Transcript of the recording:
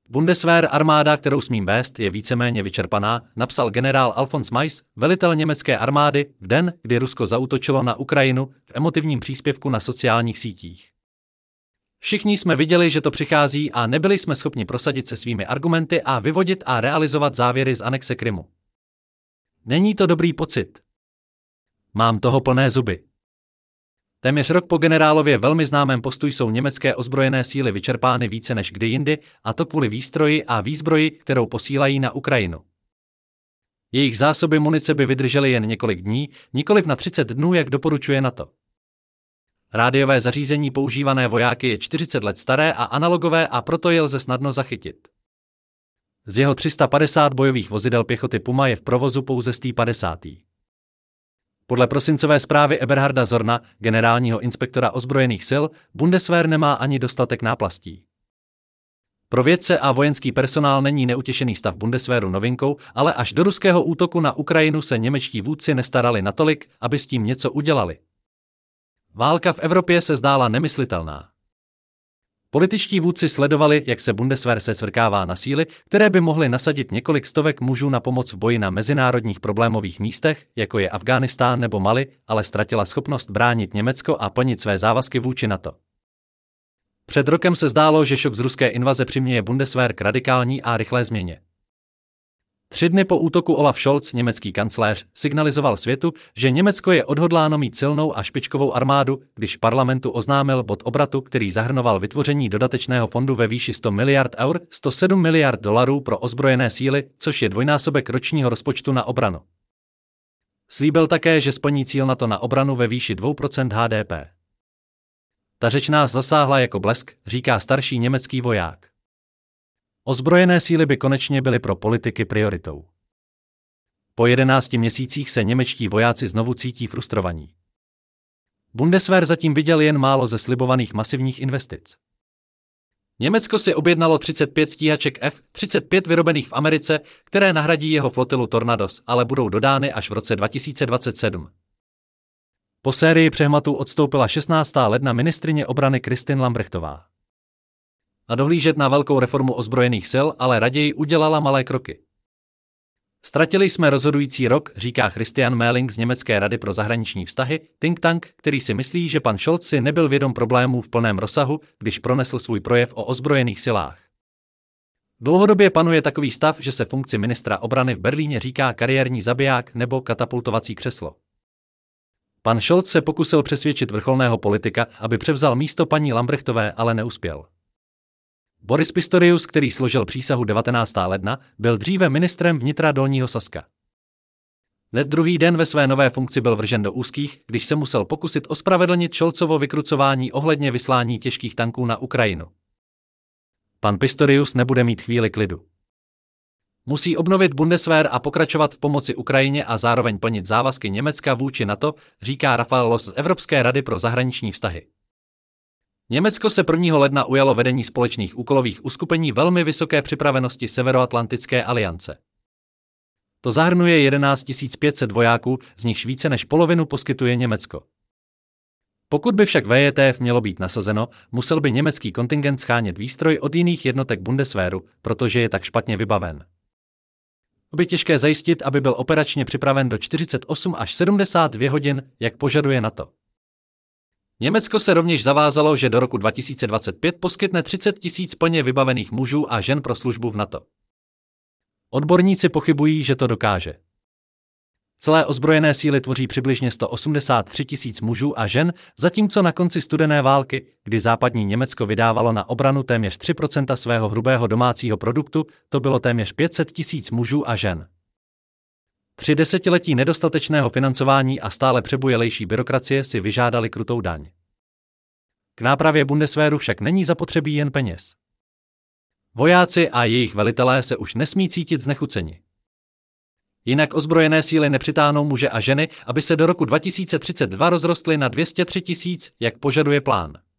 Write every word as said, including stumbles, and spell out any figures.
Bundeswehr, armáda, kterou smím vést, je víceméně vyčerpaná, napsal generál Alfons Mais, velitel německé armády, v den, kdy Rusko zaútočilo na Ukrajinu, v emotivním příspěvku na sociálních sítích. Všichni jsme viděli, že to přichází a nebyli jsme schopni prosadit se svými argumenty a vyvodit a realizovat závěry z anexe Krymu. Není to dobrý pocit. Mám toho plné zuby. Téměř rok po generálově velmi známém postu jsou německé ozbrojené síly vyčerpány více než kdy jindy, a to kvůli výstroji a výzbroji, kterou posílají na Ukrajinu. Jejich zásoby munice by vydržely jen několik dní, nikoliv na třicet dnů, jak doporučuje NATO. Rádiové zařízení používané vojáky je čtyřicet let staré a analogové, a proto je lze snadno zachytit. Z jeho tři sta padesát bojových vozidel pěchoty Puma je v provozu pouze sto padesát. Podle prosincové zprávy Eberharda Zorna, generálního inspektora ozbrojených sil, Bundeswehr nemá ani dostatek náplastí. Pro vědce a vojenský personál není neutěšený stav Bundeswehru novinkou, ale až do ruského útoku na Ukrajinu se němečtí vůdci nestarali natolik, aby s tím něco udělali. Válka v Evropě se zdála nemyslitelná. Političtí vůdci sledovali, jak se Bundeswehr secvrkává na síly, které by mohly nasadit několik stovek mužů na pomoc v boji na mezinárodních problémových místech, jako je Afghánistán nebo Mali, ale ztratila schopnost bránit Německo a plnit své závazky vůči NATO. Před rokem se zdálo, že šok z ruské invaze přiměje Bundeswehr k radikální a rychlé změně. Tři dny po útoku Olaf Scholz, německý kancléř, signalizoval světu, že Německo je odhodláno mít silnou a špičkovou armádu, když parlamentu oznámil bod obratu, který zahrnoval vytvoření dodatečného fondu ve výši sto miliard eur, sto sedm miliard dolarů pro ozbrojené síly, což je dvojnásobek ročního rozpočtu na obranu. Slíbil také, že splní cíl NATO na obranu ve výši dvě procenta H D P. Ta řeč nás zasáhla jako blesk, říká starší německý voják. Ozbrojené síly by konečně byly pro politiky prioritou. Po jedenácti měsících se němečtí vojáci znovu cítí frustrovaní. Bundeswehr zatím viděl jen málo ze slibovaných masivních investic. Německo si objednalo třicet pět stíhaček F třicet pět vyrobených v Americe, které nahradí jeho flotilu Tornados, ale budou dodány až v roce dva tisíce dvacet sedm. Po sérii přehmatů odstoupila šestnáctého ledna ministryně obrany Kristin Lambrechtová. A dohlížet na velkou reformu ozbrojených sil, ale raději udělala malé kroky. Ztratili jsme rozhodující rok, říká Christian Mehling z Německé rady pro zahraniční vztahy, think tank, který si myslí, že pan Scholz si nebyl vědom problémů v plném rozsahu, když pronesl svůj projev o ozbrojených silách. Dlouhodobě panuje takový stav, že se funkci ministra obrany v Berlíně říká kariérní zabiják nebo katapultovací křeslo. Pan Scholz se pokusil přesvědčit vrcholného politika, aby převzal místo paní Lambrechtové, ale neuspěl. Boris Pistorius, který složil přísahu devatenáctého ledna, byl dříve ministrem vnitra Dolního Saska. Hned druhý den ve své nové funkci byl vržen do úzkých, když se musel pokusit ospravedlnit Scholzovo vykrucování ohledně vyslání těžkých tanků na Ukrajinu. Pan Pistorius nebude mít chvíli klidu. Musí obnovit Bundeswehr a pokračovat v pomoci Ukrajině a zároveň plnit závazky Německa vůči NATO, říká Rafael Loss z Evropské rady pro zahraniční vztahy. Německo se prvního ledna ujalo vedení společných úkolových uskupení velmi vysoké připravenosti Severoatlantické aliance. To zahrnuje jedenáct tisíc pět set vojáků, z nichž více než polovinu poskytuje Německo. Pokud by však V J T F mělo být nasazeno, musel by německý kontingent shánět výstroj od jiných jednotek Bundeswehru, protože je tak špatně vybaven. By těžké zajistit, aby byl operačně připraven do čtyřicet osm až sedmdesát dvě hodin, jak požaduje NATO. Německo se rovněž zavázalo, že do roku dva tisíce dvacet pět poskytne třicet tisíc plně vybavených mužů a žen pro službu v NATO. Odborníci pochybují, že to dokáže. Celé ozbrojené síly tvoří přibližně sto osmdesát tři tisíc mužů a žen, zatímco na konci studené války, kdy západní Německo vydávalo na obranu téměř tři procenta svého hrubého domácího produktu, to bylo téměř pět set tisíc mužů a žen. Tři desetiletí nedostatečného financování a stále přebujelejší byrokracie si vyžádali krutou daň. K nápravě Bundeswehru však není zapotřebí jen peněz. Vojáci a jejich velitelé se už nesmí cítit znechuceni. Jinak ozbrojené síly nepřitáhnou muže a ženy, aby se do roku dva tisíce třicet dva rozrostly na dvě stě tři tisíc, jak požaduje plán.